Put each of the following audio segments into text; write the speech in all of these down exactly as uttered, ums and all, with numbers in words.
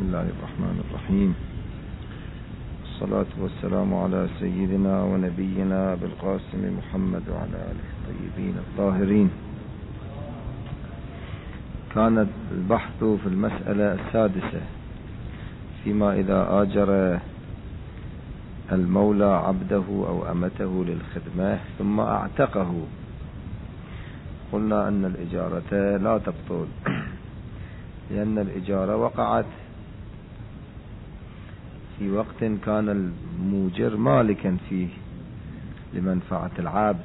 بسم الله الرحمن الرحيم. الصلاة والسلام على سيدنا ونبينا بالقاسم محمد وعلى آله الطيبين الطاهرين. كان البحث في المسألة السادسة فيما إذا آجر المولى عبده أو أمته للخدمة ثم اعتقه. قلنا أن الإجارة لا تبطل لأن الإجارة وقعت في وقت كان الموجر مالكا فيه لمنفعة العبد.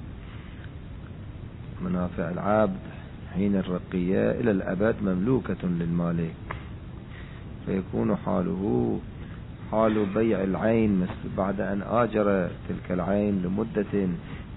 منافع العبد حين الرقية إلى الأبد مملوكة للمالك، فيكون حاله حال بيع العين بعد أن آجر تلك العين لمدة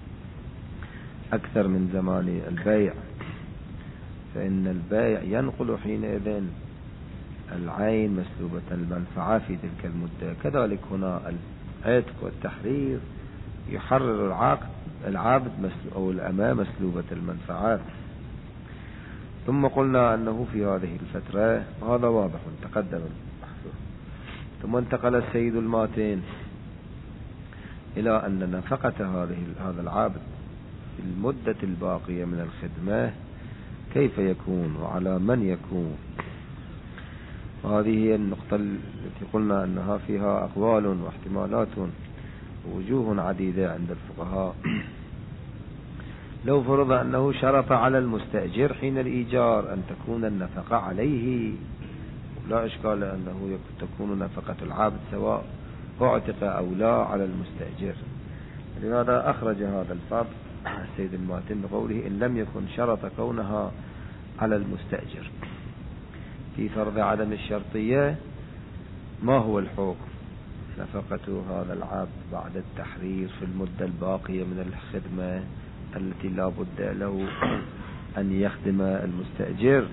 أكثر من زمان البيع، فإن البيع ينقل حينئذ العين مسلوبة المنفعة في تلك المدة. كذلك هنا العتق والتحرير يحرر العقد العبد أو الأمة مسلوبة المنفعات. ثم قلنا أنه في هذه الفترة، هذا واضح تقدم، ثم انتقل السيد الماتين إلى أن نفقة هذه هذا العبد في المدة الباقية من الخدمة كيف يكون وعلى من يكون. وهذه هي النقطة التي قلنا أنها فيها أقوال واحتمالات ووجوه عديدة عند الفقهاء. لو فرض أنه شرط على المستأجر حين الإيجار أن تكون النفقة عليه، لا إشكال أنه تكون نفقة العبد سواء اعتق أو لا على المستأجر. لماذا أخرج هذا الفرض السيد الماتن بقوله إن لم يكن شرط كونها على المستأجر؟ في فرض عدم الشرطية ما هو الحكم؟ نفقة هذا العبد بعد التحرير في المدة الباقية من الخدمة التي لا بد له أن يخدم المستأجر،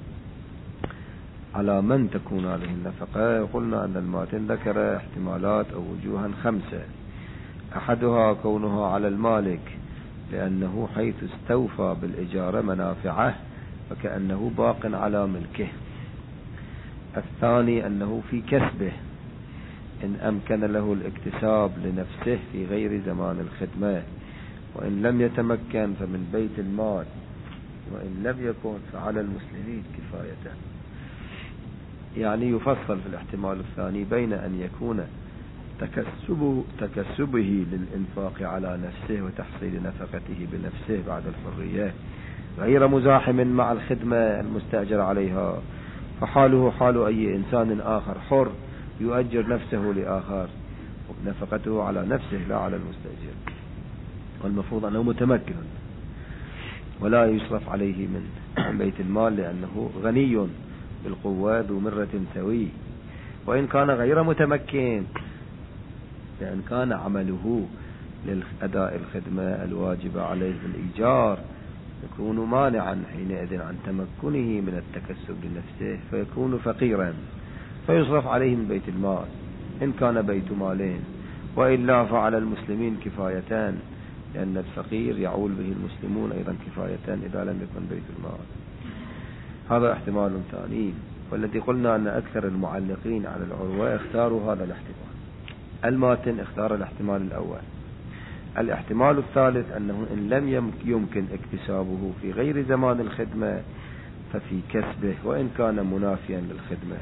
على من تكون هذه النفقة؟ قلنا أن الماتن ذكر احتمالات أو وجوها خمسة. أحدها كونها على المالك لأنه حيث استوفى بالإجارة منافعه فكأنه باق على ملكه. الثاني أنه في كسبه إن أمكن له الاكتساب لنفسه في غير زمان الخدمة، وإن لم يتمكن فمن بيت المال، وإن لم يكن فعلى المسلمين كفاية. يعني يفصل في الاحتمال الثاني بين أن يكون تكسبه, تكسبه للإنفاق على نفسه وتحصيل نفقته بنفسه بعد الحرية غير مزاحم مع الخدمة المستأجر عليها، فحاله حال أي إنسان آخر حر يؤجر نفسه لآخر ونفقته على نفسه لا على المستأجر، والمفروض أنه متمكن ولا يصرف عليه من بيت المال لأنه غني بالقوة ذو مرة سوي. وإن كان غير متمكن لأن كان عمله لأداء الخدمة الواجبة عليه بالإيجار يكون مانعا حينئذ عن تمكنه من التكسب لنفسه، فيكون فقيرا فيصرف عليه من بيت المال إن كان بيت مالين، وإلا فعلى المسلمين كفايتان لأن الفقير يعول به المسلمون أيضا كفايتان إذا لم يكن بيت المال. هذا احتمال ثاني، والذي قلنا أن أكثر المعلقين على العروة اختاروا هذا الاحتمال. الماتن اختار الاحتمال الأول. الاحتمال الثالث أنه إن لم يمكن اكتسابه في غير زمان الخدمة ففي كسبه وإن كان منافيا للخدمة.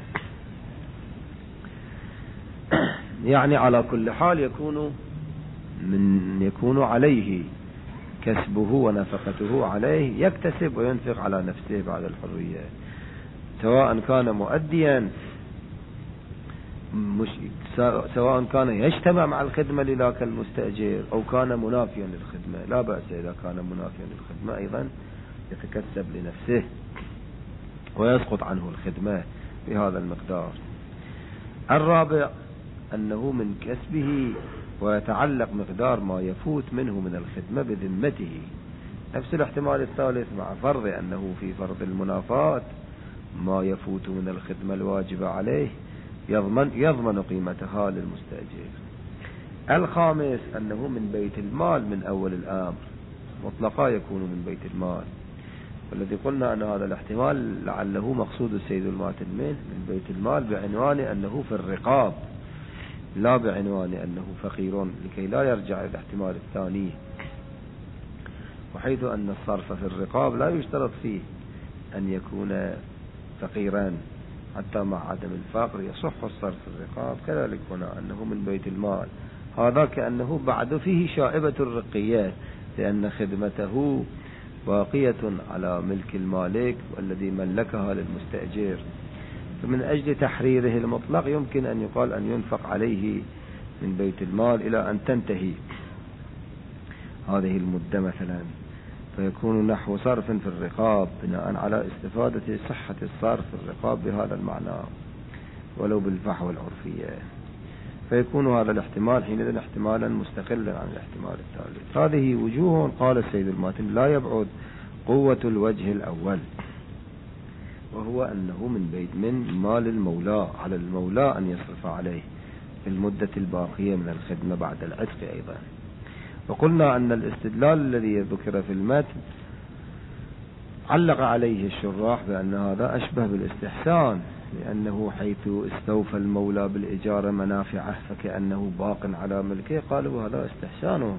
يعني على كل حال يكون من يكون عليه كسبه ونفقته عليه، يكتسب وينفق على نفسه بعد الحرية، سواء كان مؤديا مش سواء كان يجتمع مع الخدمة لذاك المستأجر أو كان منافيا للخدمة. لا بأس إذا كان منافيا للخدمة أيضا يتكسب لنفسه ويسقط عنه الخدمة بهذا المقدار. الرابع أنه من كسبه ويتعلق مقدار ما يفوت منه من الخدمة بذمته. نفس الاحتمال الثالث مع فرض أنه في فرض المنافات ما يفوت من الخدمة الواجبة عليه يضمن, يضمن قيمتها للمستأجر. الخامس أنه من بيت المال من أول الأمر، مطلقا يكون من بيت المال، والذي قلنا أن هذا الاحتمال لعله مقصود السيد الماتن منه من بيت المال بعنوان أنه في الرقاب، لا بعنوان أنه فقير، لكي لا يرجع إلى الاحتمال الثاني. وحيث أن الصرف في الرقاب لا يشترط فيه أن يكون فقيرا حتى مع عدم الفقر يصح الصرف في الرقاب، كذلك هنا أنه من بيت المال، هذا كأنه بعد فيه شائبة الرقية، لأن خدمته باقية على ملك المالك والذي ملكها للمستأجر، فمن أجل تحريره المطلق يمكن أن يقال أن ينفق عليه من بيت المال إلى أن تنتهي هذه المدة مثلا، فيكون نحو صرف في الرقاب بناء على استفادة صحة الصرف في الرقاب بهذا المعنى ولو بالفحوى العرفية، فيكون هذا الاحتمال حينئذ احتمالا مستقلا عن الاحتمال الثالث. هذه وجوه قال السيد الماتن لا يبعد قوة الوجه الأول، وهو أنه من بيت من مال المولى، على المولى أن يصرف عليه في المدة الباقية من الخدمة بعد العتق أيضا. وقلنا أن الاستدلال الذي ذكر في المتن علق عليه الشراح بأن هذا أشبه بالاستحسان، لأنه حيث استوفى المولى بالإجارة منافعه فكأنه باق على ملكه، قالوا هذا استحسانه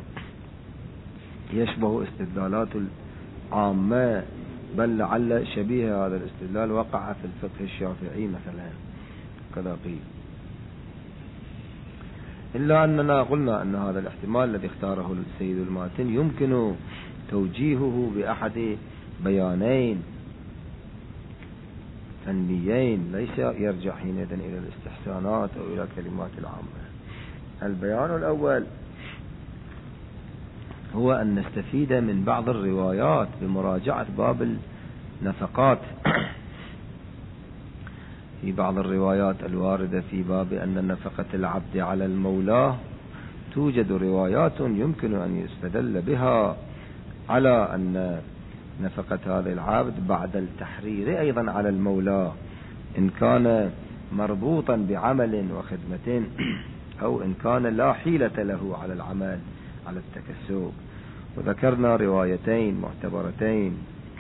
يشبه استدلالات العامة، بل لعل شبيه هذا الاستدلال وقع في الفقه الشافعي مثلا كذا قيل. إلا أننا قلنا أن هذا الاحتمال الذي اختاره السيد الماتن يمكن توجيهه بأحد بيانين فنيين، ليس يرجع حينئذ إلى الاستحسانات أو إلى كلمات العامة. البيان الأول هو أن نستفيد من بعض الروايات بمراجعة باب النفقات. في بعض الروايات الواردة في باب أن نفقة العبد على المولى توجد روايات يمكن أن يستدل بها على أن نفقة هذا العبد بعد التحرير أيضا على المولى، إن كان مربوطا بعمل وخدمة أو إن كان لا حيلة له على العمل على التكسب. وذكرنا روايتين معتبرتين،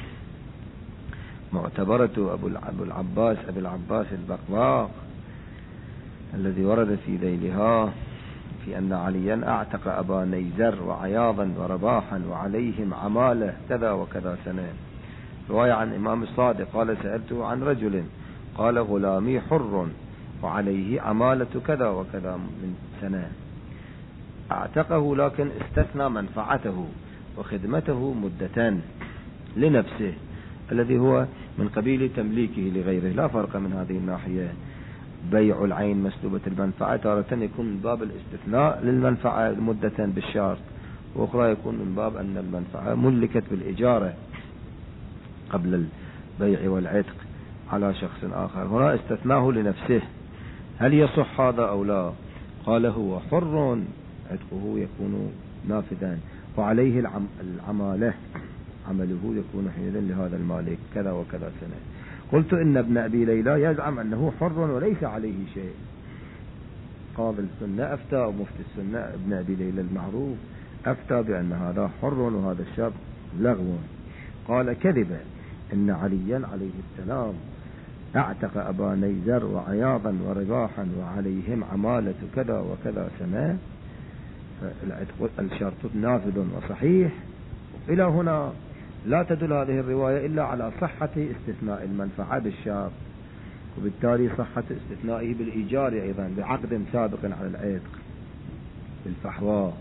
معتبرة أبو العباس أبو العباس البقباق الذي ورد في ذيلها في أن عليا أعتق أبا نيزر وعياضا ورباحا وعليهم عمالة كذا وكذا سنة. رواية عن إمام الصادق قال سألته عن رجل قال غلامي حر وعليه عمالة كذا وكذا من سنة، اعتقه لكن استثنى منفعته وخدمته مدة لنفسه الذي هو من قبيل تمليكه لغيره، لا فرق من هذه الناحية. بيع العين مسلوبة المنفعة تارة يكون من باب الاستثناء للمنفعة مدة بالشرط، وأخرى يكون من باب أن المنفعة ملكت بالإجارة قبل البيع والعتق على شخص آخر، هنا استثناه لنفسه. هل يصح هذا أو لا؟ قال هو حر عتقه يكون نافذا وعليه العم العمالة عمله يكون حينئذ لهذا المالك كذا وكذا سنة. قلت إن ابن أبي ليلى يزعم أنه حر وليس عليه شيء. قاضي السنة أفتى ومفتي السنة ابن أبي ليلى المعروف أفتى بأن هذا حر وهذا الشاب لغو. قال كذبا إن عليا عليه السلام اعتق أبا نيزر وعياضا ورباحا وعليهم عمالة كذا وكذا سنة، الشرط نافذ وصحيح. إلى هنا لا تدل هذه الرواية إلا على صحة استثناء المنفعة بالشرط، وبالتالي صحة استثنائه بالإيجار أيضا بعقد سابق على العتق بالفحوى.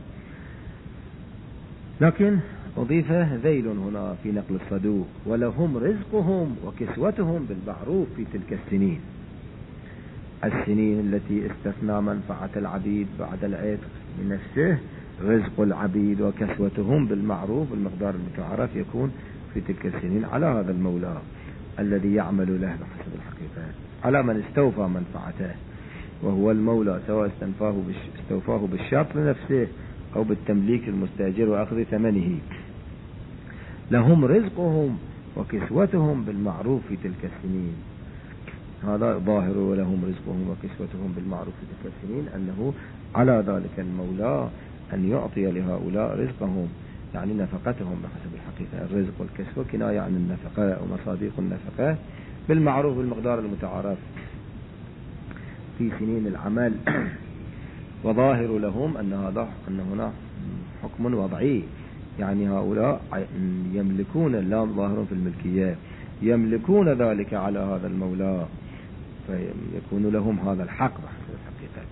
لكن أضيف ذيل هنا في نقل الصدوق ولهم رزقهم وكسوتهم بالمعروف في تلك السنين، السنين التي استثنى منفعة العبيد بعد العتق بنفسه، رزق العبيد وكسوتهم بالمعروف المقدار المتعارف يكون في تلك السنين على هذا المولى الذي يعمل له بحسب الحقيقة، على من استوفى منفعته وهو المولى، سواء استنفاه استوفاه بالشرط لنفسه أو بالتمليك المستأجر وأخذ ثمنه. لهم رزقهم وكسوتهم بالمعروف في تلك السنين، هذا ظاهر ولهم رزقهم وكسوتهم بالمعروف في تلك السنين أنه على ذلك المولى أن يعطي لهؤلاء رزقهم يعني نفقتهم بحسب الحقيقة. الرزق والكسب كناية عن النفقة أو مصاديق النفقة بالمعروف بالمقدار المتعارف في سنين العمل. وظاهر لهم أن هذا أن هنا حكم وضعي، يعني هؤلاء يملكون، اللام ظاهر في الملكية، يملكون ذلك على هذا المولى، فيكون لهم هذا الحق بحسب الحقيقة،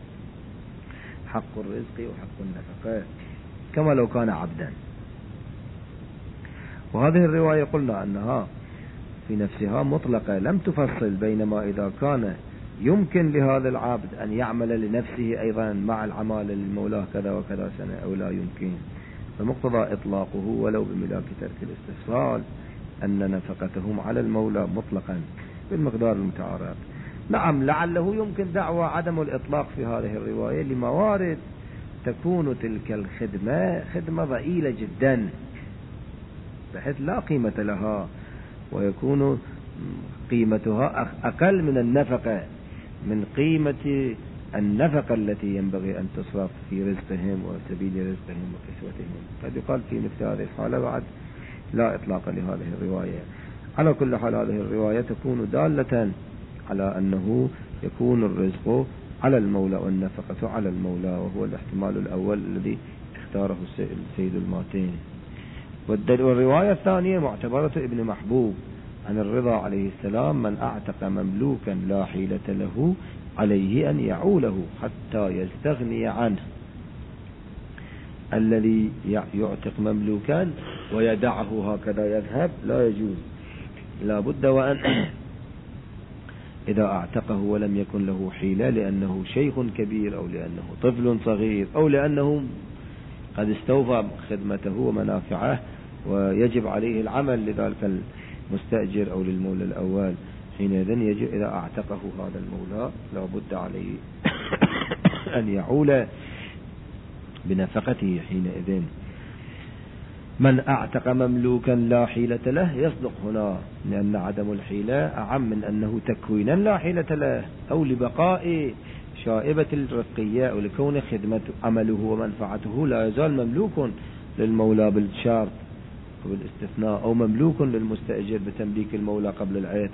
حق الرزق وحق النفقة كما لو كان عبدا. وهذه الرواية قلنا أنها في نفسها مطلقة لم تفصل، بينما إذا كان يمكن لهذا العبد أن يعمل لنفسه أيضا مع العمالة للمولاه كذا وكذا سنة أو لا يمكن، فمقتضى إطلاقه ولو بملاك ترك الاستفصال أن نفقتهم على المولى مطلقا بالمقدار المتعارف. نعم، لعله يمكن دعوى عدم الإطلاق في هذه الرواية لموارد تكون تلك الخدمة خدمة ضئيلة جدا بحيث لا قيمة لها، ويكون قيمتها أقل من النفقة، من قيمة النفقة التي ينبغي أن تصرف في رزقهم وسبيل رزقهم وكسوتهم. قد يقال في مثل هذه الحالة بعد لا إطلاق لهذه الرواية. على كل حال هذه الرواية تكون دالة على أنه يكون الرزق على المولى والنفقة على المولى، وهو الاحتمال الأول الذي اختاره السيد الماتين. والرواية الثانية معتبرة ابن محبوب عن الرضا عليه السلام: من أعتق مملوكا لا حيلة له عليه أن يعوله حتى يستغني عنه. الذي يعتق مملوكا ويدعه هكذا يذهب لا يجوز، لا بد وأن إذا أعتقه ولم يكن له حيلة لأنه شيخ كبير أو لأنه طفل صغير أو لأنه قد استوفى خدمته ومنافعه ويجب عليه العمل لذلك المستأجر أو للمولى الأول، حينئذ يجب إذا أعتقه هذا المولى لا بد عليه أن يعول بنفقته حينئذ. من أعتق مملوكا لا حيلة له يصدق هنا، لأن عدم الحيلة أعم من أنه تكوينا لا حيلة له أو لبقاء شائبة الرقية أو لكون خدمة عمله ومنفعته لا يزال مملوك للمولى بالشرط وبالاستثناء، أو مملوك للمستأجر بتمليك المولى قبل العتق،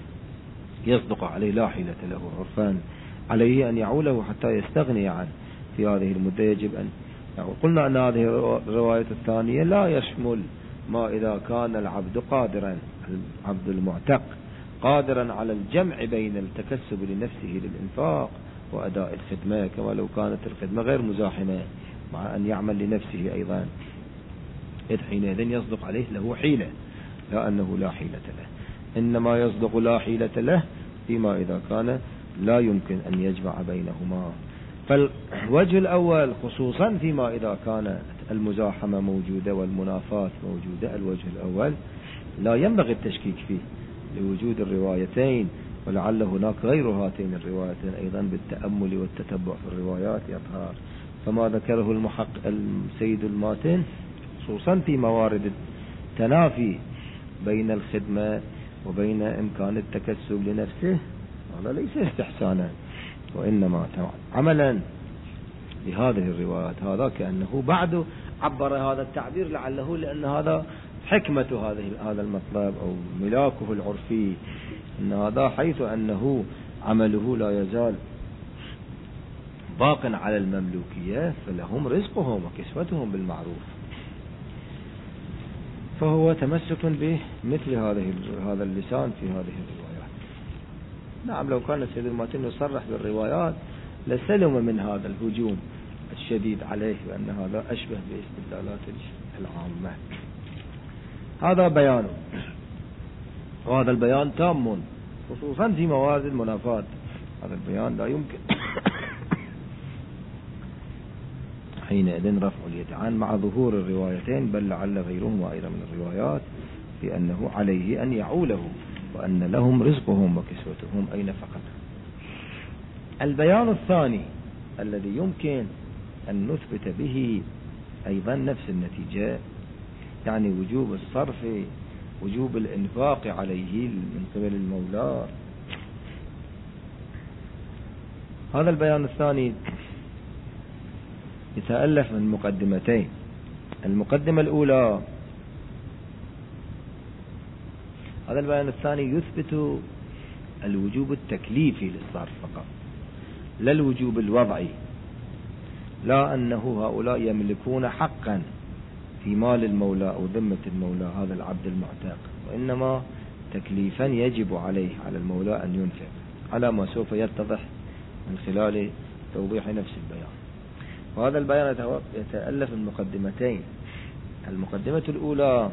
يصدق عليه لا حيلة له عرفان، عليه أن يعوله حتى يستغني عنه في هذه المدة. يجب أن يعني قلنا أن هذه الرواية الثانية لا يشمل ما إذا كان العبد قادرا، العبد المعتق قادرا على الجمع بين التكسب لنفسه للإنفاق وأداء الخدمة، كما لو كانت الخدمة غير مزاحمة مع أن يعمل لنفسه أيضا، إذ حينئذ يصدق عليه له حيلة، لا أنه لا حيلة له، إنما يصدق لا حيلة له فيما إذا كان لا يمكن أن يجمع بينهما. فالوجه الأول خصوصا فيما إذا كانت المزاحمة موجودة والمنافاة موجودة، الوجه الأول لا ينبغي التشكيك فيه لوجود الروايتين، ولعل هناك غير هاتين الروايتين أيضا بالتأمل والتتبع في الروايات يظهر. فما ذكره المحقق السيد الماتن خصوصا في موارد التنافي بين الخدمة وبين إمكان التكسب لنفسه، هذا ليس استحسانا وإنما عملا لهذه الروايات. هذا كأنه بعد عبر هذا التعبير لعله لأن هذا حكمة هذه هذا المطلب أو ملاكه العرفي، أن هذا حيث أنه عمله لا يزال باق على المملوكية فلهم رزقهم وكسوتهم بالمعروف، فهو تمسك بمثل هذه هذا اللسان في هذه الروايات. نعم، لو كان السيد الماتن يصرح بالروايات لسلم من هذا الهجوم الشديد عليه بأن هذا أشبه باستدلالات العامة. هذا بيان، وهذا البيان تام خصوصا في موارد المنافات. هذا البيان لا يمكن حينئذ رفع اليد عن مع ظهور الروايتين، بل لعل غيرهما أيضا من الروايات في أنه عليه أن يعوله وأن لهم رزقهم وكسوتهم أي نفقتهم. البيان الثاني الذي يمكن أن نثبت به أيضا نفس النتيجة، يعني وجوب الصرف، وجوب الإنفاق عليه من قبل المولى. هذا البيان الثاني يتألف من مقدمتين. المقدمة الأولى، هذا البيان الثاني يثبت الوجوب التكليفي للصرف فقط، لا الوجوب الوضعي، لا أنه هؤلاء يملكون حقا في مال المولى أو ذمة المولى هذا العبد المعتق، وإنما تكليفا يجب عليه على المولى أن ينفق، على ما سوف يتضح من خلال توضيح نفس البيان. وهذا البيان يتألف من مقدمتين. المقدمة الأولى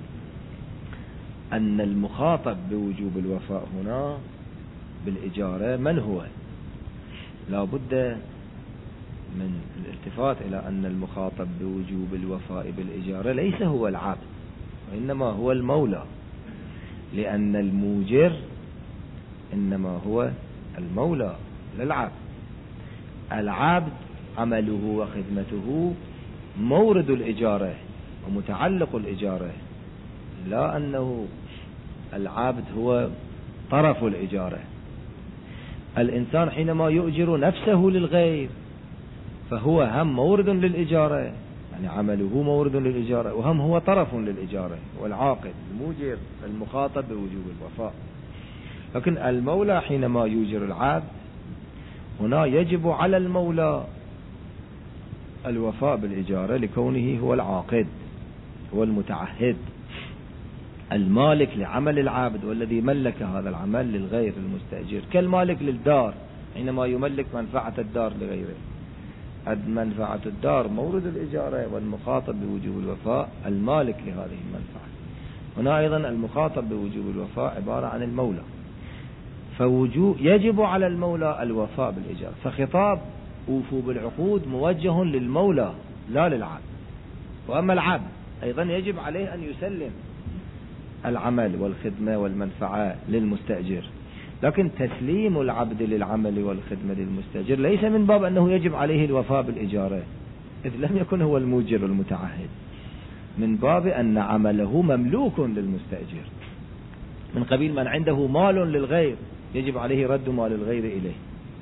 أن المخاطب بوجوب الوفاء هنا بالإجارة من هو؟ لا بد من الالتفات إلى أن المخاطب بوجوب الوفاء بالإجارة ليس هو العبد، وإنما هو المولى، لأن الموجر إنما هو المولى للعبد. العبد عمله وخدمته مورد الإجارة ومتعلق الإجارة، لا أنه العبد هو طرف الإجارة. الإنسان حينما يؤجر نفسه للغير فهو هم مورد للإجارة، يعني عمله مورد للإجارة، وهم هو طرف للإجارة، والعاقد الموجر المخاطب بوجوب الوفاء. لكن المولى حينما يوجر العبد هنا يجب على المولى الوفاء بالإجارة لكونه هو العاقد، هو المتعهد، المالك لعمل العبد، والذي ملك هذا العمل للغير المستأجر، كالمالك للدار حينما يملك منفعة الدار لغيره. منفعة الدار مورد الإجارة، والمخاطب بوجوب الوفاء المالك لهذه المنفعة. هنا أيضا المخاطب بوجوب الوفاء عبارة عن المولى، فوجوب يجب على المولى الوفاء بالإجارة. فخطاب أوفوا بالعقود موجه للمولى لا للعبد. وأما العبد أيضا يجب عليه أن يسلم العمل والخدمة والمنفعة للمستأجر، لكن تسليم العبد للعمل والخدمة للمستأجر ليس من باب أنه يجب عليه الوفاء بالإجارة، إذ لم يكن هو الموجر المتعهد، من باب أن عمله مملوك للمستأجر، من قبيل من عنده مال للغير يجب عليه رد مال الغير إليه.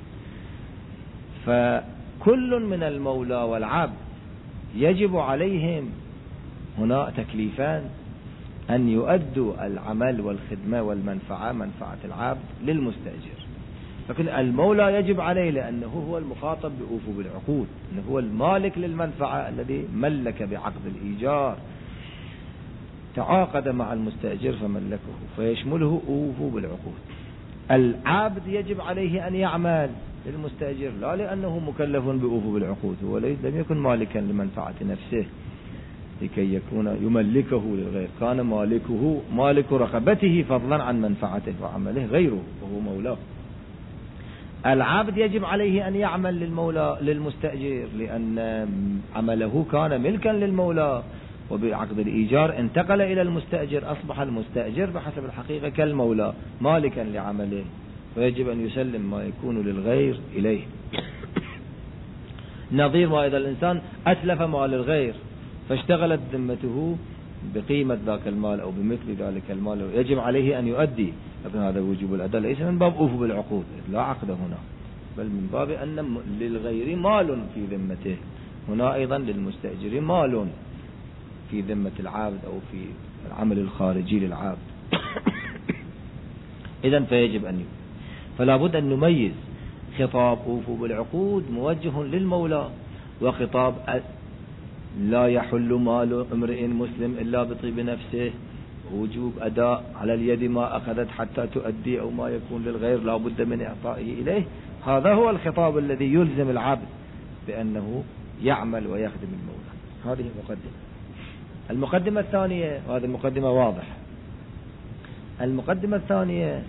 فكل من المولى والعبد يجب عليهم هنا تكليفان، أن يؤدوا العمل والخدمة والمنفعة، منفعة العبد للمستأجر. لكن المولى يجب عليه لأنه هو المخاطب بأوفوا بالعقود، أنه هو المالك للمنفعة الذي ملك بعقد الإيجار، تعاقد مع المستأجر فملكه، فيشمله أوفوا بالعقود. العبد يجب عليه أن يعمل للمستأجر، لا لأنه مكلف بأوفوا بالعقود، هو لم يكن مالكا لمنفعة نفسه لكي يكون يملكه للغير، كان مالكه مالك رقبته فضلا عن منفعته وعمله غيره وهو مولاه. العبد يجب عليه أن يعمل للمولى للمستأجر، لأن عمله كان ملكا للمولى، وبعقد الإيجار انتقل إلى المستأجر، أصبح المستأجر بحسب الحقيقة كالمولى مالكا لعمله، ويجب أن يسلم ما يكون للغير إليه. نظير ما إذا الإنسان أتلف مال الغير فاشتغلت ذمته بقيمة ذاك المال أو بمثل ذلك المال، يجب عليه أن يؤدي، لكن هذا وجوب الأداء ليس من باب أوفوا بالعقود، لا عقد هنا، بل من باب أن للغير مال في ذمته، هنا أيضا للمستأجر مال في ذمة العبد أو في العمل الخارجي للعبد. إذن فيجب أن يؤدي. فلا بد أن نميز خطاب أوفوا بالعقود موجه للمولى، وخطاب لا يحل مال امرئ مسلم إلا بطيب نفسه، وجوب أداء على اليد ما أخذت حتى تؤدي، أو ما يكون للغير لا بد من إعطائه إليه. هذا هو الخطاب الذي يلزم العبد بأنه يعمل ويخدم المولى. هذه المقدمة. المقدمة الثانية، وهذه المقدمة واضح، المقدمة الثانية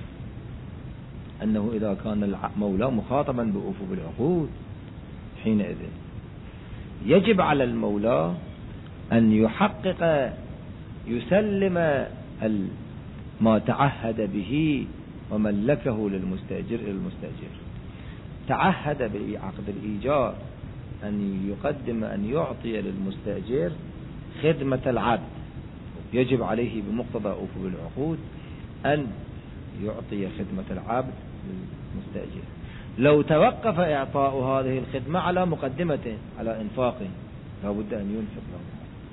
أنه إذا كان المولى مخاطبا بأوفوا بالعقود حينئذ يجب على المولى أن يحقق يسلم ما تعهد به وملكه للمستأجر إلى المستأجر. تعهد بعقد الإيجار أن يقدم أن يعطي للمستأجر خدمة العبد، يجب عليه بمقتضى أوفوا بالعقود أن يعطي خدمة العبد للمستأجر. لو توقف إعطاء هذه الخدمة على مقدمته على إنفاقه لا بد أن ينفق له،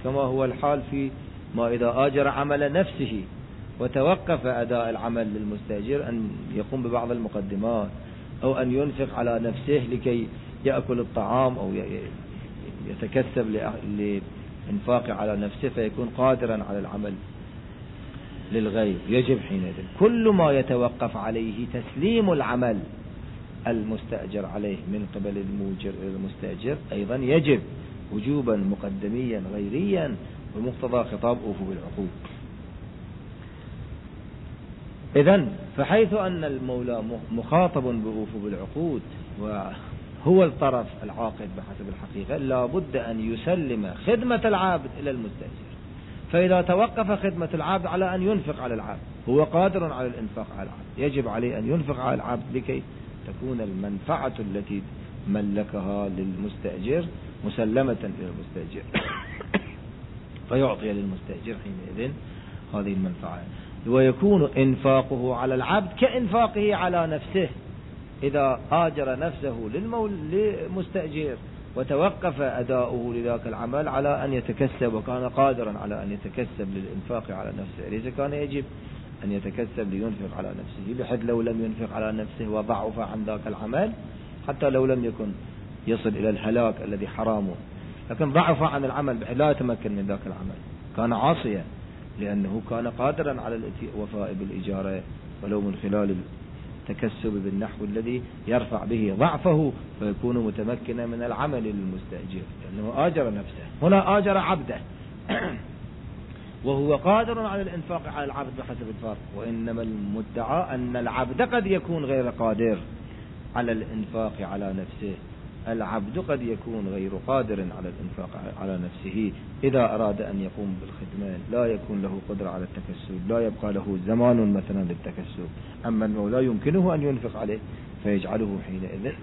كما هو الحال في ما إذا آجر عمل نفسه وتوقف أداء العمل للمستأجر أن يقوم ببعض المقدمات أو أن ينفق على نفسه لكي يأكل الطعام أو يتكسب لإنفاقه على نفسه فيكون قادرا على العمل للغير. يجب حينئذ كل ما يتوقف عليه تسليم العمل المستأجر عليه من قبل الموجر إلى المستأجر أيضا يجب وجوبا مقدميا غيريا بمقتضى خطاب أوفوا بالعقود. إذن فحيث أن المولى مخاطب بأوفوا بالعقود وهو الطرف العاقد بحسب الحقيقة لا بد أن يسلم خدمة العابد إلى المستأجر. فإذا توقف خدمة العابد على أن ينفق على العابد هو قادر على الإنفاق على العابد يجب عليه أن ينفق على العابد لكي تكون المنفعة التي ملكها للمستأجر مسلمة إلى المستأجر فيعطي للمستأجر حينئذ هذه المنفعة ويكون إنفاقه على العبد كإنفاقه على نفسه. إذا آجر نفسه للمستأجر وتوقف أداؤه لذاك العمل على أن يتكسب وكان قادرا على أن يتكسب للإنفاق على نفسه ليس كان يجب أن يتكسب لينفق على نفسه بحيث لو لم ينفق على نفسه وضعف عن ذاك العمل حتى لو لم يكن يصل إلى الهلاك الذي حرامه لكن ضعف عن العمل بحيث لا يتمكن من ذاك العمل كان عاصيا لأنه كان قادرا على الوفاء بالإجارة ولو من خلال التكسب بالنحو الذي يرفع به ضعفه فيكون متمكنا من العمل للمستأجر لأنه آجر نفسه. هنا آجر عبده وهو قادر على الإنفاق على العبد بحسب الفرق. وإنما المدعى أن العبد قد يكون غير قادر على الإنفاق على نفسه. العبد قد يكون غير قادر على الإنفاق على نفسه إذا أراد أن يقوم بالخدمة لا يكون له قدرة على التكسب لا يبقى له زمان مثلا للتكسب أما المولى يمكنه أن ينفق عليه فيجعله حينئذ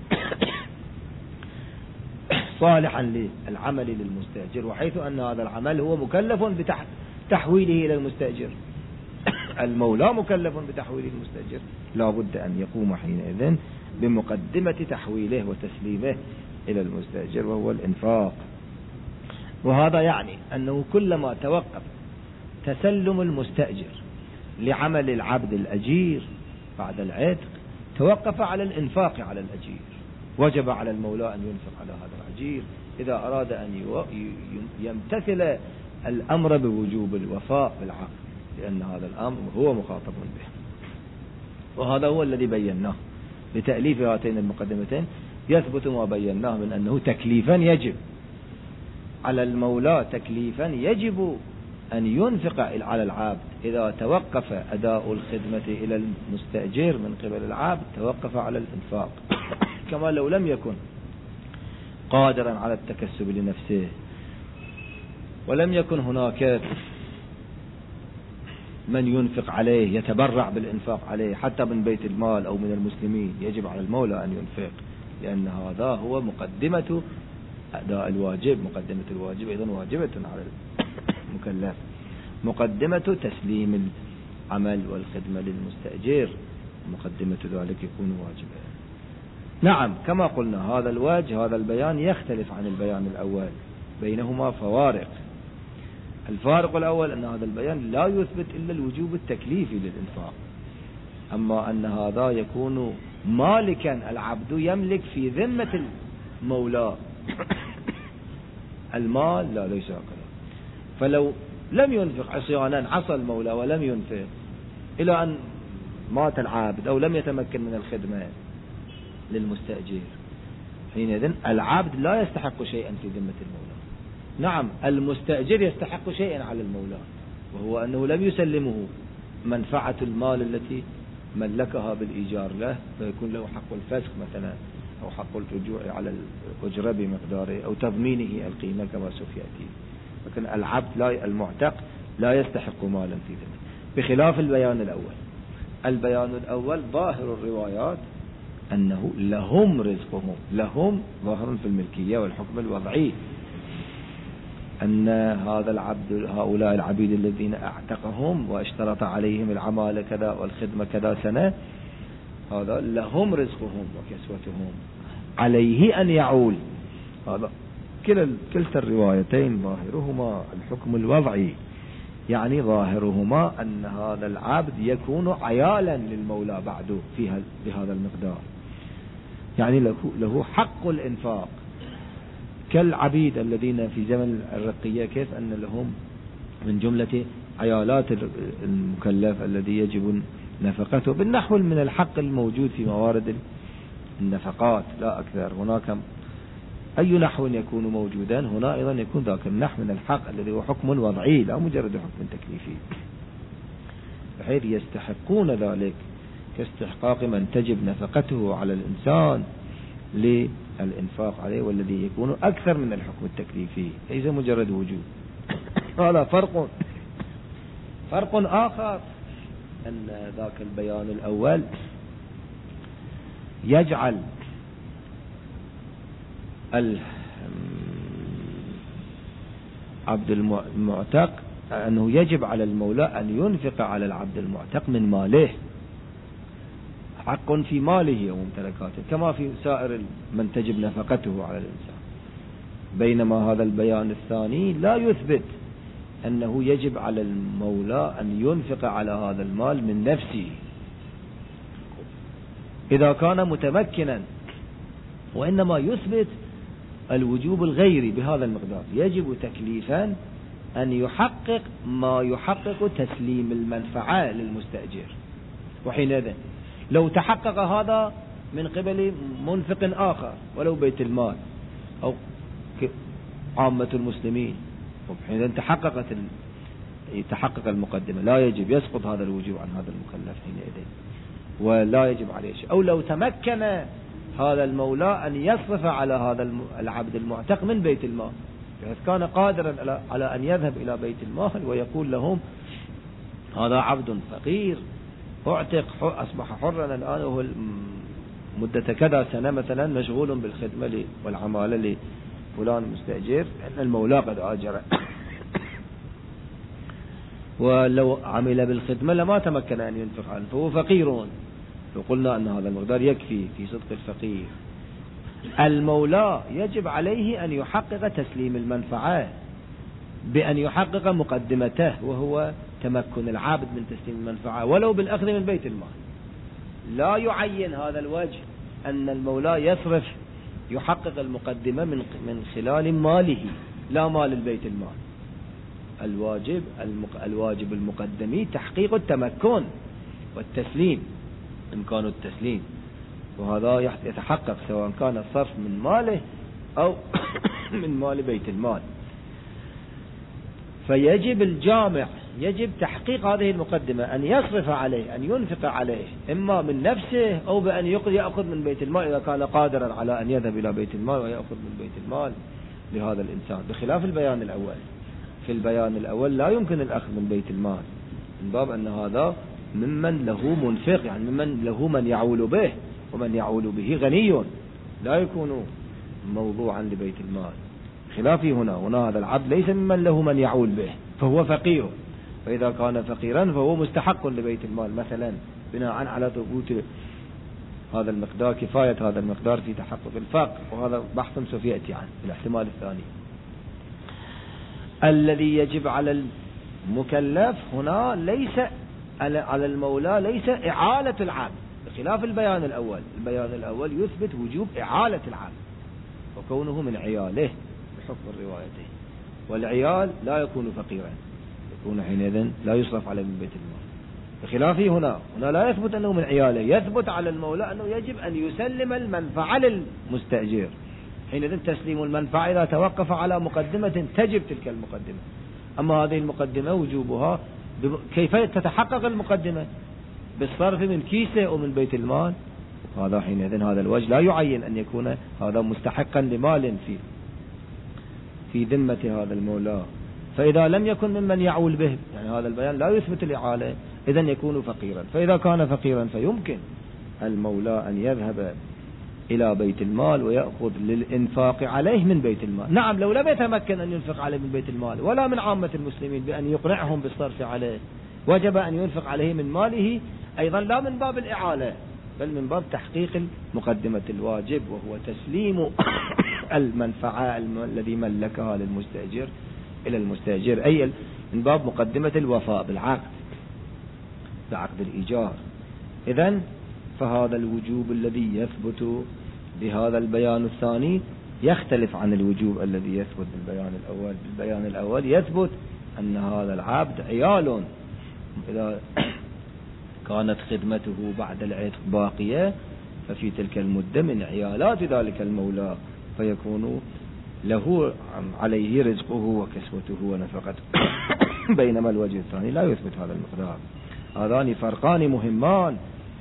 صالحا للعمل للمستأجر وحيث أن هذا العمل هو مكلف بتحويله إلى المستأجر المولى مكلف بتحويله المستأجر لا بد أن يقوم حينئذ بمقدمة تحويله وتسليمه إلى المستأجر وهو الإنفاق. وهذا يعني أنه كلما توقف تسلم المستأجر لعمل العبد الأجير بعد العتق توقف على الإنفاق على الأجير وجب على المولى أن ينفق على هذا الأجير إذا أراد أن يمتثل الأمر بوجوب الوفاء بالعقد لأن هذا الأمر هو مخاطب به. وهذا هو الذي بيناه بتأليف هاتين المقدمتين يثبت ما بيناه من أنه تكليفا يجب على المولى تكليفا يجب أن ينفق على العبد إذا توقف أداء الخدمة إلى المستأجر من قبل العبد توقف على الإنفاق كما لو لم يكن قادرا على التكسب لنفسه ولم يكن هناك من ينفق عليه يتبرع بالإنفاق عليه حتى من بيت المال أو من المسلمين يجب على المولى أن ينفق لأن هذا هو مقدمة أداء الواجب. مقدمة الواجب أيضا واجبة على المكلف مقدمة تسليم العمل والخدمة للمستأجر مقدمة ذلك يكون واجبا. نعم كما قلنا هذا الوجه هذا البيان يختلف عن البيان الأول بينهما فوارق. الفارق الأول أن هذا البيان لا يثبت إلا الوجوب التكليفي للإنفاق أما أن هذا يكون مالكا العبد يملك في ذمة المولى المال لا ليس هكذا فلو لم ينفق عصيانا عصى المولى ولم ينفق إلى أن مات العابد أو لم يتمكن من الخدمة للمستأجر حينئذ العبد لا يستحق شيئا في ذمة المولى. نعم المستأجر يستحق شيئا على المولى وهو أنه لم يسلمه منفعة المال التي ملكها بالإيجار له فيكون له حق الفسخ مثلا أو حق الرجوع على الأجرة بمقداره أو تضمينه القيمة كما سوف يأتي. لكن العبد لا المعتق لا يستحق مالا في ذمته بخلاف البيان الأول. البيان الأول ظاهر الروايات أنه لهم رزقهم لهم ظاهر في الملكية والحكم الوضعي أن هذا العبد هؤلاء العبيد الذين اعتقهم واشترط عليهم العمالة كذا والخدمة كذا سنة هذا لهم رزقهم وكسوتهم عليه أن يعول. هذا كلا كلتا الروايتين ظاهرهما الحكم الوضعي، يعني ظاهرهما أن هذا العبد يكون عيالا للمولى بعده فيها بهذا المقدار، يعني له, له حق الإنفاق كالعبيد الذين في زمن الرقية، كيف أن لهم من جملة عيالات المكلف الذي يجب نفقته بالنحو من الحق الموجود في موارد النفقات لا أكثر. هناك أي نحو يكون موجودا هنا أيضا يكون ذاك النحو من الحق الذي هو حكم وضعي لا مجرد حكم تكليفي، بحيث يستحقون ذلك كاستحقاق من تجب نفقته على الإنسان للإنفاق عليه، والذي يكون أكثر من الحكم التكليفي ليس مجرد وجود. هذا فرق فرق آخر، أن ذاك البيان الأول يجعل العبد المعتق أنه يجب على المولى أن ينفق على العبد المعتق من ماله، حق في ماله وممتلكاته كما في سائر من تجب نفقته على الإنسان. بينما هذا البيان الثاني لا يثبت أنه يجب على المولى أن ينفق على هذا المال من نفسه إذا كان متمكنا، وإنما يثبت الوجوب الغيري بهذا المقدار. يجب تكليفا أن يحقق ما يحقق تسليم المنفعة للمستأجر، وحينئذ لو تحقق هذا من قبل منفق آخر ولو بيت المال أو عامة المسلمين، وحينئذ تحققت تحقق المقدمة، لا يجب، يسقط هذا الوجوب عن هذا المكلف حينئذ ولا يجب عليه شيء. أو لو تمكن هذا المولى أن يصرف على هذا العبد المعتق من بيت المال، بحيث كان قادرا على أن يذهب إلى بيت المال ويقول لهم هذا عبد فقير اعتق أصبح حرا الآن وهو مدة كذا سنة مثلا مشغول بالخدمة والعمالة لفلان مستأجر، أن المولى قد آجر ولو عمل بالخدمة لما تمكن أن ينفق عنه فهو فقير. وقلنا أن هذا المقدار يكفي في صدق الفقير. المولى يجب عليه أن يحقق تسليم المنفعة بأن يحقق مقدمته، وهو تمكن العابد من تسليم المنفعة ولو بالأخذ من بيت المال. لا يعين هذا الوجه أن المولى يصرف يحقق المقدمة من من خلال ماله لا مال البيت المال. الواجب الواجب المقدمي تحقيق التمكن والتسليم، إمكان التسليم، وهذا يتحقق سواء كان الصرف من ماله أو من مال بيت المال. فيجب الجامع يجب تحقيق هذه المقدمة، أن يصرف عليه، أن ينفق عليه، إما من نفسه أو بأن يأخذ من بيت المال إذا كان قادرا على أن يذهب إلى بيت المال ويأخذ من بيت المال لهذا الإنسان، بخلاف البيان الأول. في البيان الأول لا يمكن الأخذ من بيت المال من باب أن هذا ممن له منفق، يعني ممن له من يعول به، ومن يعول به غني لا يكون موضوعا لبيت المال. خلافي هنا هنا هذا العبد ليس ممن له من يعول به فهو فقير، فإذا كان فقيرا فهو مستحق لبيت المال مثلا بناء على ثبوت هذا المقدار، كفاية هذا المقدار في تحقق الفقر، وهذا بحث سوف يأتي عنه الاحتمال الثاني. الذي يجب على المكلف هنا ليس على المولى ليس إعالة العبد، بخلاف البيان الأول. البيان الأول يثبت وجوب إعالة العبد وكونه من عياله بحكم الروايتين، والعيال لا يكون فقيرا، يكون حينئذ لا يصرف عليه من بيت المال. بخلافه هنا هنا لا يثبت أنه من عياله، يثبت على المولى أنه يجب أن يسلم المنفعة للمستأجر، حينئذ تسليم المنفعة إذا توقف على مقدمة تجب تلك المقدمة. أما هذه المقدمة وجوبها كيف تتحقق المقدمة؟ بالصرف من كيسه أو من بيت المال، هذا حينئذ هذا الوجه لا يعين أن يكون هذا مستحقا لمال في في ذمة هذا المولى. فإذا لم يكن ممن يعول به، يعني هذا البيان لا يثبت الإعالة، إذن يكون فقيرا. فإذا كان فقيرا فيمكن المولى أن يذهب إلى بيت المال ويأخذ للإنفاق عليه من بيت المال. نعم لو لم يتمكن أن ينفق عليه من بيت المال ولا من عامة المسلمين بأن يقنعهم بالصرف عليه، وجب أن ينفق عليه من ماله أيضا، لا من باب الإعالة بل من باب تحقيق مقدمة الواجب وهو تسليم المنفعة الذي ملكها للمستأجر إلى المستأجر، أي من باب مقدمة الوفاء بالعقد بعقد الإيجار. إذن فهذا الوجوب الذي يثبت بهذا البيان الثاني يختلف عن الوجوب الذي يثبت بالبيان الأول. بالبيان الأول يثبت أن هذا العبد عيال، إذا كانت خدمته بعد العتق باقية ففي تلك المدة من عيالات ذلك المولى، فيكون له عليه رزقه وكسوته ونفقته. بينما الوجه الثاني لا يثبت هذا المقدار. هذان فرقان مهمان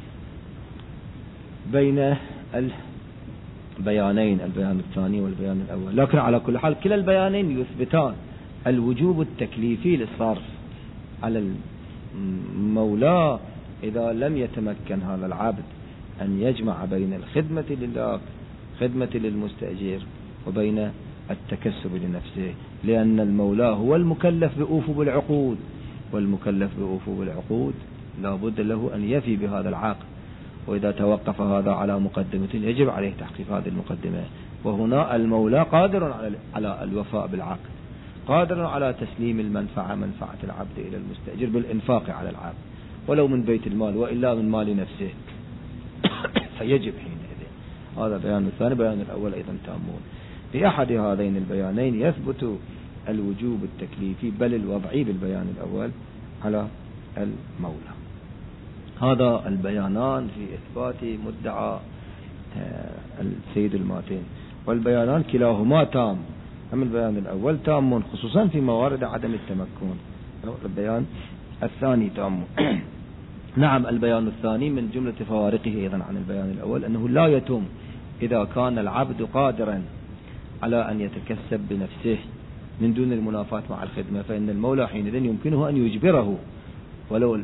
بين البيانين، البيان الثاني والبيان الأول. لكن على كل حال كلا البيانين يثبتان الوجوب التكليفي للصرف على المولى إذا لم يتمكن هذا العبد أن يجمع بين الخدمة لله خدمة للمستأجر وبين التكسب لنفسه، لأن المولى هو المكلف بأوفوا بالعقود، والمكلف بأوفوا بالعقود لا بد له أن يفي بهذا العقد، وإذا توقف هذا على مقدمة يجب عليه تحقيق هذه المقدمة. وهنا المولى قادر على الوفاء بالعقد، قادر على تسليم المنفعة منفعة العبد إلى المستأجر بالإنفاق على العبد ولو من بيت المال وإلا من مال نفسه، فيجب حينئذ. هذا بيان الثاني. بيان الأول أيضا تأمون. في أحد هذين البيانين يثبت الوجوب التكليفي بل الوضعي بالبيان الأول على المولى. هذا البيانان في إثبات مدعى السيد الماتين، والبيانان كلاهما تام. أما البيان الأول تام خصوصا في موارد عدم التمكن، البيان الثاني تام. نعم البيان الثاني من جملة فوارقه أيضا عن البيان الأول أنه لا يتم إذا كان العبد قادرا على أن يتكسب بنفسه من دون المنافاة مع الخدمة، فإن المولى حينئذ يمكنه أن يجبره ولو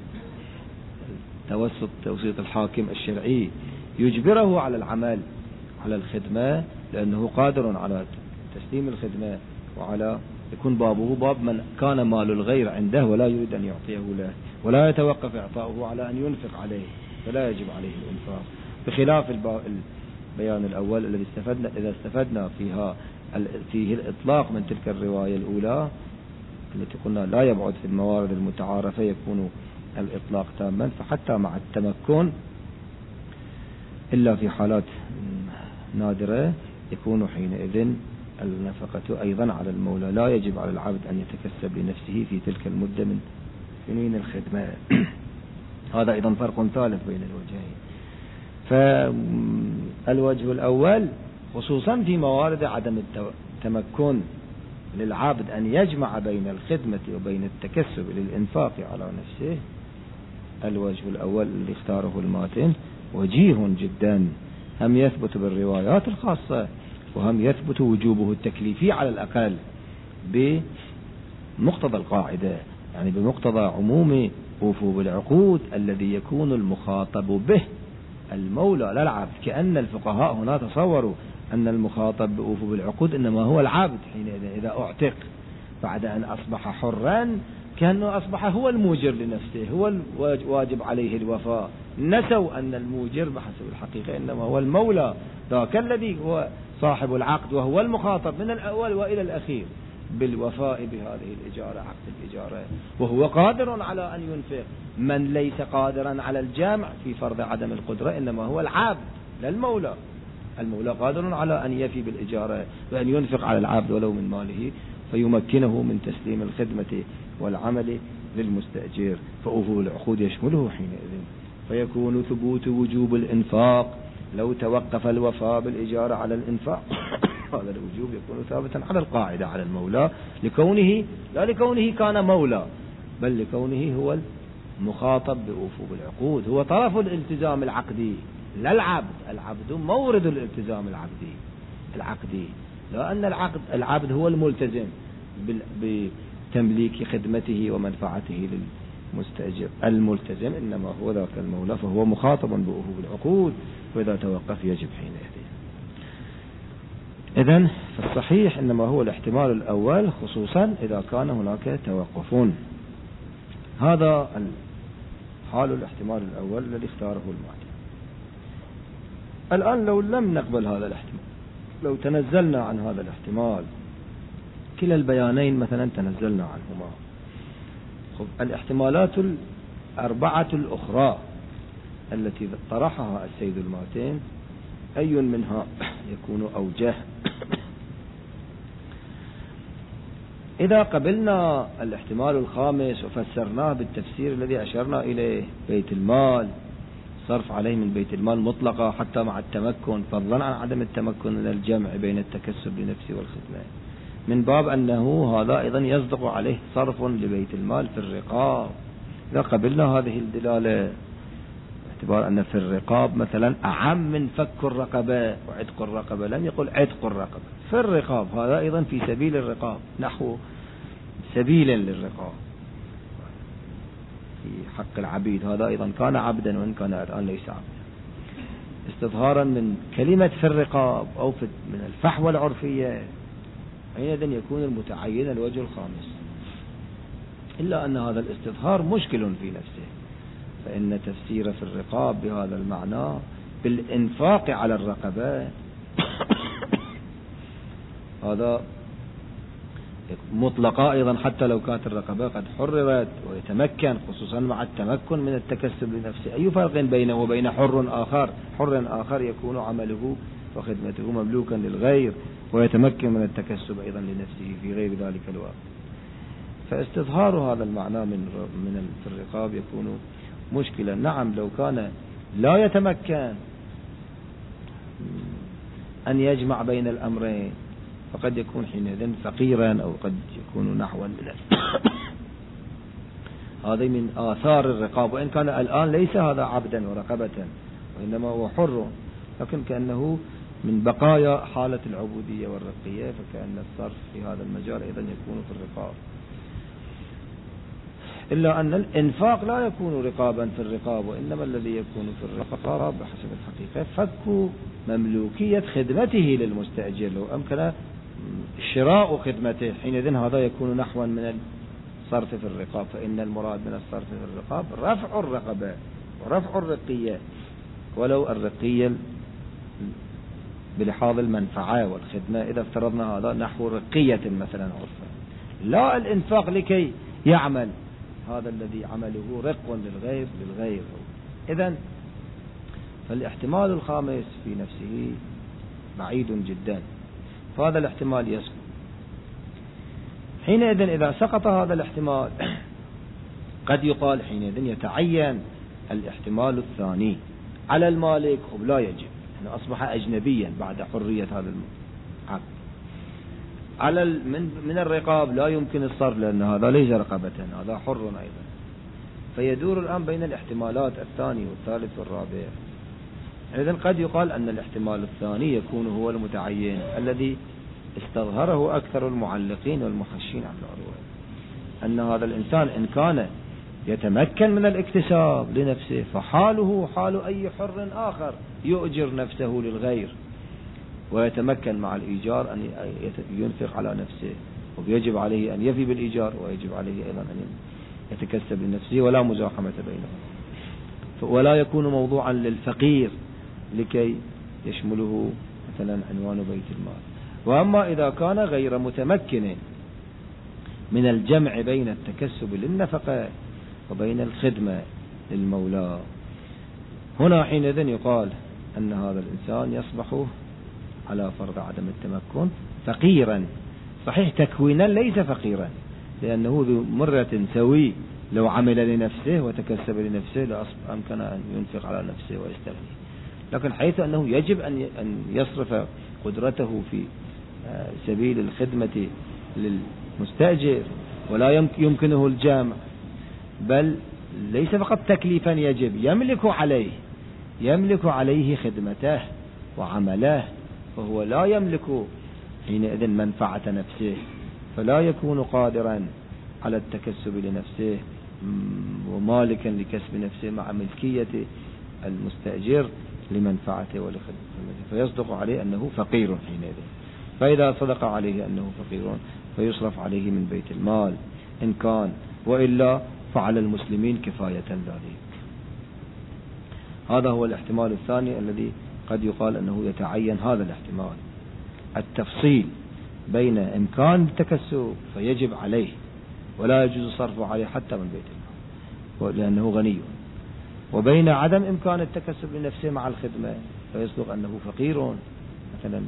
بالتوسط توسيط الحاكم الشرعي، يجبره على العمل على الخدمة لأنه قادر على تسليم الخدمة، وعلى يكون بابه باب من كان مال الغير عنده ولا يريد أن يعطيه له ولا يتوقف إعطاؤه على أن ينفق عليه، فلا يجب عليه الإنفاق. بخلاف البيان الأول الذي استفدنا إذا استفدنا فيها فيه الإطلاق من تلك الرواية الأولى التي قلنا لا يبعد في الموارد المتعارفة يكون الإطلاق تاما، فحتى مع التمكن إلا في حالات نادرة يكون حينئذ النفقة أيضا على المولى، لا يجب على العبد أن يتكسب لنفسه في تلك المدة من سنين الخدمة. هذا أيضا فرق ثالث بين الوجهين. فالوجه الأول خصوصا في موارد عدم التمكن للعبد أن يجمع بين الخدمة وبين التكسب للإنفاق على نفسه، الوجه الأول اللي اختاره الماتن وجيه جدا، هم يثبت بالروايات الخاصة وهم يثبت وجوبه التكليفي على الأقل بمقتضى القاعدة، يعني بمقتضى عموم وفو بالعقود الذي يكون المخاطب به المولى لا العبد. كأن الفقهاء هنا تصوروا أن المخاطب بوفو بالعقود إنما هو العبد حينئذ إذا أعتق بعد أن أصبح حرا، كأنه أصبح هو الموجر لنفسه، هو الواجب عليه الوفاء. نسوا أن الموجر بحسب الحقيقة إنما هو المولى، ذاك الذي هو صاحب العقد وهو المخاطب من الأول وإلى الأخير بالوفاء بهذه الإجارة عقد الإجارة، وهو قادر على أن ينفق. من ليس قادرا على الجمع في فرض عدم القدرة إنما هو العبد لا المولى. المولى قادر على أن يفي بالإجارة وأن ينفق على العبد ولو من ماله فيمكنه من تسليم الخدمة والعمل للمستأجر، فأوفوا العقود يشمله حينئذ، فيكون ثبوت وجوب الإنفاق لو توقف الوفاء بالإجارة على الإنفاق. هذا الوجوب يكون ثابتا على القاعدة على المولى لكونه لا لكونه كان مولى بل لكونه هو المخاطب بأوفوا بالعقود، هو طرف الالتزام العقدي لا العبد. العبد مورد الالتزام العقدي العقدي لأن العقد العبد هو الملتزم بتمليك خدمته ومنفعته للمستأجر، الملتزم إنما هو ذاك المولى، فهو مخاطب بأوفوا بالعقود، وإذا توقف يجب حينئذ. إذن فالصحيح إنما هو الاحتمال الأول خصوصا إذا كان هناك توقف. هذا حال الاحتمال الأول الذي اختاره المعتمد. الآن لو لم نقبل هذا الاحتمال لو تنزلنا عن هذا الاحتمال، كلا البيانين مثلا تنزلنا عنهما، الاحتمالات الأربعة الأخرى التي طرحها السيد الماتين أي منها يكون أوجه؟ إذا قبلنا الاحتمال الخامس وفسرناه بالتفسير الذي أشرنا إليه، بيت المال صرف عليه من بيت المال مطلقة حتى مع التمكن، فضلا عن عدم التمكن من الجمع بين التكسب لنفسه والخدمة، من باب أنه هذا أيضا يصدق عليه صرف لبيت المال في الرقاب. إذا قبلنا هذه الدلالة باعتبار أن في الرقاب مثلا أعم من فك الرقبة وعتق الرقبة، لم يقل عتق الرقبة، في الرقاب هذا أيضا في سبيل الرقاب، نحو سبيلا للرقاب في حق العبيد، هذا أيضا كان عبدا وإن كان الآن ليس عبدا، استظهارا من كلمة في الرقاب أو في من الفحوى العرفية، حينئذ يكون المتعين الوجه الخامس. إلا أن هذا الاستظهار مشكل في نفسه، فإن تفسير في الرقاب بهذا المعنى بالإنفاق على الرقبة هذا مطلقة أيضا حتى لو كانت الرقبة قد حررت ويتمكن، خصوصا مع التمكن من التكسب لنفسه. أي فرق بينه وبين حر آخر؟ حر آخر يكون عمله وخدمته مملوكا للغير ويتمكن من التكسب أيضا لنفسه في غير ذلك الوقت. فاستظهار هذا المعنى من من في الرقاب يكون مشكلة. نعم لو كان لا يتمكن أن يجمع بين الأمرين فقد يكون حينئذ فقيرا أو قد يكون نحوا من هذا من آثار الرقاب، وإن كان الآن ليس هذا عبدا ورقبة وإنما هو حر، لكن كأنه من بقايا حالة العبودية والرقية، فكأن الصرف في هذا المجال أيضا يكون في الرقاب. إلا أن الإنفاق لا يكون رقابا في الرقاب، وإنما الذي يكون في الرقاب بحسب الحقيقة فك مملوكية خدمته للمستأجر، لو أمكن شراء خدمته حينئذ هذا يكون نحوا من الصرف في الرقاب، فإن المراد من الصرف في الرقاب رفع الرقبة ورفع الرقية، ولو الرقية بلحاظ المنفعة والخدمة إذا افترضنا هذا نحو رقية مثلا عرفا، لا الإنفاق لكي يعمل، هذا الذي عمله رق للغير للغير. إذن فالاحتمال الخامس في نفسه بعيد جدا، فهذا الاحتمال يسقط. حينئذ إذا سقط هذا الاحتمال قد يقال حينئذ يتعين الاحتمال الثاني على المالك، لا يجب، أنه أصبح أجنبيا بعد حرية هذا العقد. على من من الرقاب لا يمكن الصرف لأن هذا ليس رقبة، هذا حر أيضا، فيدور الآن بين الاحتمالات الثاني والثالث والرابع. إذن قد يقال أن الاحتمال الثاني يكون هو المتعين الذي استظهره أكثر المعلقين والمحشين عن العروة، أن هذا الإنسان إن كان يتمكن من الاكتساب لنفسه فحاله حال أي حر آخر يؤجر نفسه للغير ويتمكن مع الإيجار أن ينفق على نفسه، ويجب عليه أن يفي بالإيجار، ويجب عليه أيضا أن يتكسب لنفسه، ولا مزاحمة بينهم، ولا يكون موضوعا للفقير لكي يشمله مثلا عنوان بيت المال. وأما إذا كان غير متمكن من الجمع بين التكسب للنفقة وبين الخدمة للمولى، هنا حينئذ يقال أن هذا الإنسان يصبح على فرض عدم التمكن فقيرا، صحيح تكوينا ليس فقيرا لأنه ذو مرة سوي، لو عمل لنفسه وتكسب لنفسه لأمكن أن ينفق على نفسه ويستغني، لكن حيث أنه يجب أن يصرف قدرته في سبيل الخدمة للمستأجر ولا يمكنه الجمع، بل ليس فقط تكليفا يجب، يملك عليه يملك عليه خدمته وعمله، فهو لا يملك حينئذ منفعة نفسه، فلا يكون قادرا على التكسب لنفسه ومالكا لكسب نفسه مع ملكية المستأجر لمنفعته ولخدمته، فيصدق عليه أنه فقير حينئذ. فإذا صدق عليه أنه فقير فيصرف عليه من بيت المال إن كان، وإلا فعلى المسلمين كفاية ذلك. هذا هو الاحتمال الثاني الذي قد يقال أنه يتعين هذا الاحتمال. التفصيل بين إمكان التكسب فيجب عليه ولا يجوز صرفه عليه حتى من بيت المال لأنه غني، وبين عدم إمكان التكسب لنفسه مع الخدمة فيصدق أنه فقير مثلا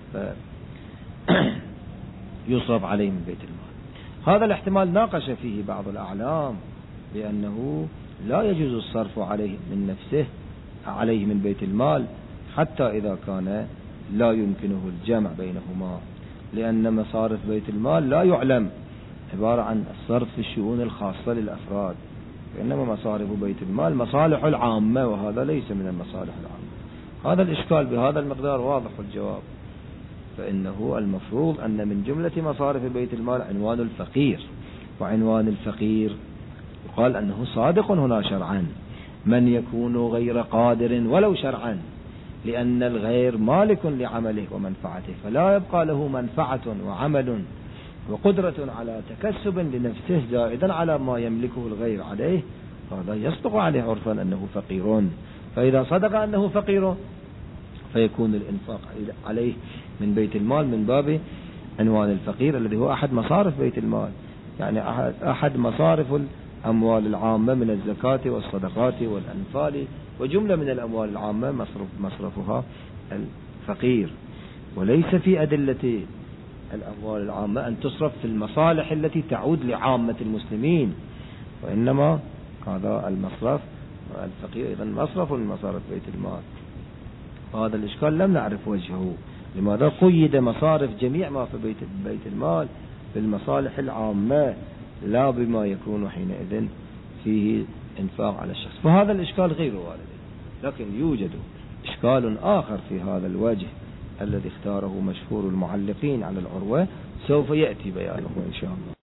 يصرف عليه من بيت المال. هذا الاحتمال ناقش فيه بعض الأعلام بأنه لا يجوز الصرف عليه من نفسه عليه من بيت المال حتى إذا كان لا يمكنه الجمع بينهما، لأن مصارف بيت المال لا يعلم عبارة عن الصرف في الشؤون الخاصة للأفراد، وإنما مصارف بيت المال مصالح العامة، وهذا ليس من المصالح العامة. هذا الإشكال بهذا المقدار واضح الجواب، فإنه المفروض أن من جملة مصارف بيت المال عنوان الفقير، وعنوان الفقير يقال أنه صادق هنا شرعا من يكون غير قادر ولو شرعا، لأن الغير مالك لعمله ومنفعته، فلا يبقى له منفعة وعمل وقدرة على تكسب لنفسه زائدا على ما يملكه الغير عليه، هذا يصدق عليه عرفا أنه فقير. فإذا صدق أنه فقير فيكون الإنفاق عليه من بيت المال من باب عنوان الفقير الذي هو أحد مصارف بيت المال، يعني أحد مصارف الأموال العامة من الزكاة والصدقات والأنفال، وجملة من الأموال العامة مصرف مصرفها الفقير. وليس في أدلة الأموال العامة أن تصرف في المصالح التي تعود لعامة المسلمين، وإنما هذا المصرف الفقير إذا مصرف من مصارف بيت المال. وهذا الإشكال لم نعرف وجهه، لماذا قيد مصارف جميع ما في بيت, بيت المال بالمصالح العامة لا بما يكون حينئذ فيه انفاق على الشخص، فهذا الإشكال غير وارد. لكن يوجد إشكال آخر في هذا الوجه الذي اختاره مشهور المعلقين على العروة، سوف يأتي بيانه إن شاء الله.